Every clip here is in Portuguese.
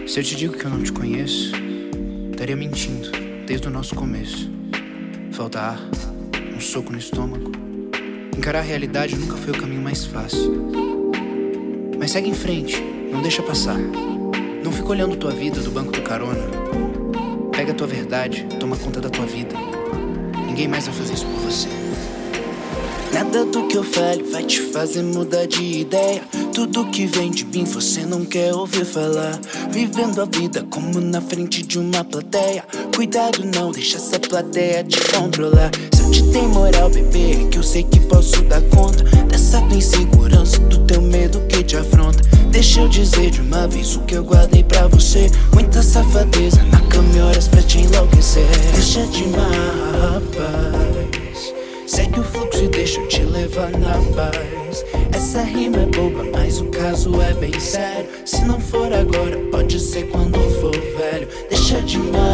Se eu te digo que eu não te conheço, estaria mentindo desde o nosso começo. Falta ar, um soco no estômago. Encarar a realidade nunca foi o caminho mais fácil. Mas segue em frente, não deixa passar. Não fica olhando tua vida do banco do carona. Pega a tua verdade, toma conta da tua vida. Ninguém mais vai fazer isso por você. Nada do que eu fale vai te fazer mudar de ideia. Tudo que vem de mim você não quer ouvir falar. Vivendo a vida como na frente de uma plateia. Cuidado, não deixa essa plateia te controlar. Se eu te dei moral, bebê, é que eu sei que posso dar conta dessa tua insegurança, do teu medo que te afronta. Deixa eu dizer de uma vez o que eu guardei pra você. Muita safadeza na cama e horas pra te enlouquecer. Deixa de mar, rapaz. Segue o fluxo e deixa eu te levar na paz. Essa rima é boba, mas o caso é bem sério. Se não for agora, pode ser quando for velho. Deixa de mar,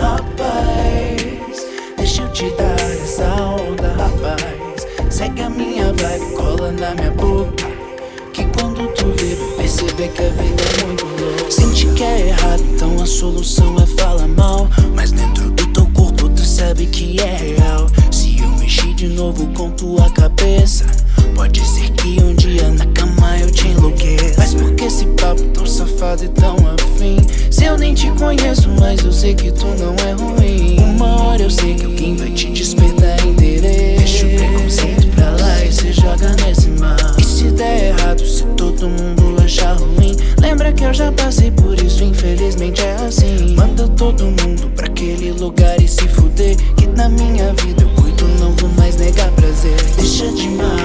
rapaz. Deixa eu te dar essa onda, rapaz. Segue a minha vibe, cola na minha boca, que quando tu vir, perceber que a vida é muito louca. Sente que é errado, então a solução é falar mal. Mas dentro do teu corpo tu sabe que é real. Se eu mexer de novo com tua cabeça, pode ser que um dia na cama eu te enlouqueça. Mas por que esse papo tão safado e tão afim? Se eu nem te conheço, mas eu sei que tu não é ruim. Uma hora eu sei que alguém vai te despertar interesse. Deixa o preconceito pra lá e se joga nesse mar. E se der errado, se todo mundo achar ruim, lembra que eu já passei por isso, infelizmente é assim. Manda todo mundo pra aquele lugar e se fuder, que na minha vida eu cuido, não vou mais negar prazer. Deixa de mar,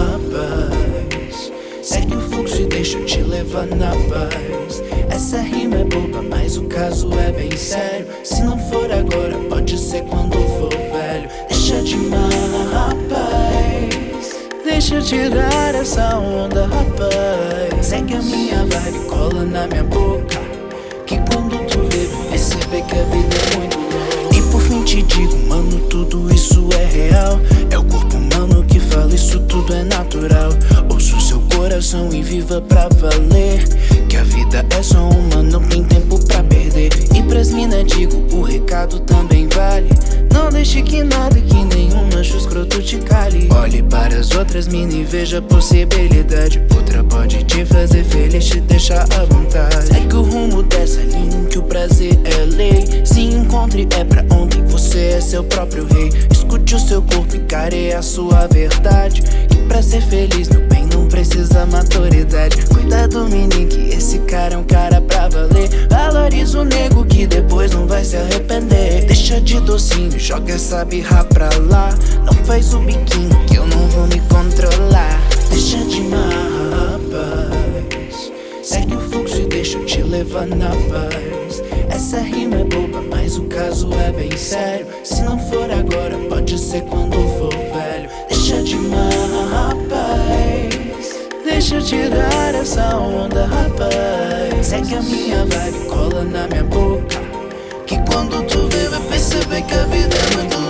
rapaz. Segue o fluxo e deixa eu te levar na paz. Essa rima é boba, mas o caso é bem sério. Se não for agora, pode ser quando for velho. Deixa de mar, rapaz. Deixa eu tirar essa onda, rapaz. Segue a minha vibe, cola na minha boca, que quando tu vê, perceber que a vida é muito louca. E por fim te digo, mano, tudo isso é real. É o corpo humano que fala, isso tudo é natural. Ouça o seu coração e viva pra valer, que a vida é só uma, não tem tempo pra perder. E pras mina digo, o recado também vale. Não deixe que nada, que nenhum macho escroto te cale. Olhe para as outras mina e veja a possibilidade. Outra pode te fazer feliz, te deixar à vontade. Segue o rumo dessa linha que o prazer é lei. Se encontre é pra ontem, você é seu próprio rei. Escute o seu corpo, encare a sua verdade, que pra ser feliz, meu bem, não precisa maturidade. Cuidado, menino, que esse cara é um cara pra valer. Valoriza o nego que depois não vai se arrepender. Deixa de docinho, joga essa birra pra lá. Não faz o biquinho que eu não vou me controlar. Deixa de mar, rapaz. Segue o fluxo e deixa eu te levar na paz. Essa rima é boba, mas o caso é bem sério. Se não for agora, pode ser quando for velho. Deixa de mar, rapaz. Deixa eu tirar essa onda, rapaz. Segue a minha vibe, cola na minha boca, que quando tu vê vai perceber que a vida é muito